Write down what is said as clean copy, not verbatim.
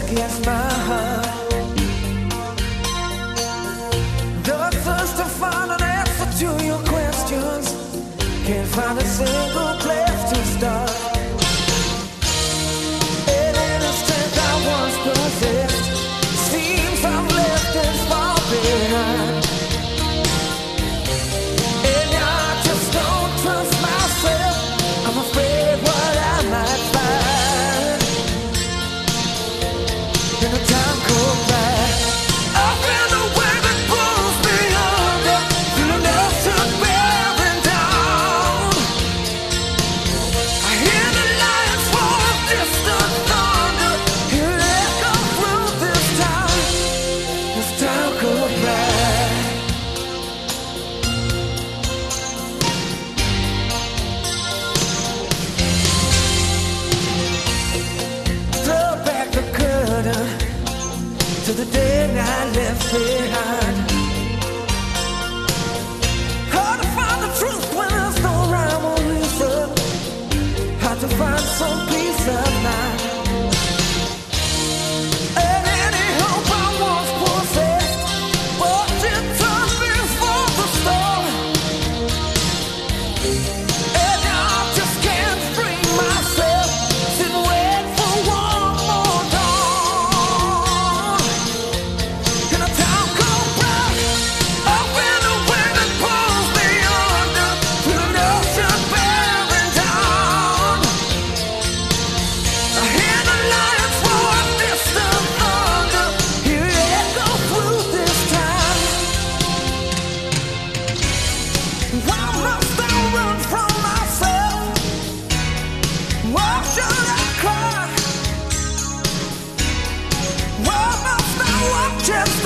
against my heart. The thirst to find an answer to your questions. Can't find a single place to start. Any strength I once possessed seems I've left it far behind. And I just don't trust myself. I'm afraid what I might find. In the time goes by, up in the way that pulls me under, feeling ocean bearing down. I hear the lions roar of distant thunder, hear it echo through this town goes by. Throw back the curtain to the day I left behind. Hard to find the truth when there's no rhyme or reason. Hard to find some peace of mind. And any hope I once possessed watched it turn before the storm. And I just can't bring myself to wait for one more dawn. In a town called back, up in a way that pulls me under, to an ocean bearing down. I hear the lions roar of distant thunder, hear it echo through this town. Why must I run from myself? Why should I cry? Why must I walk just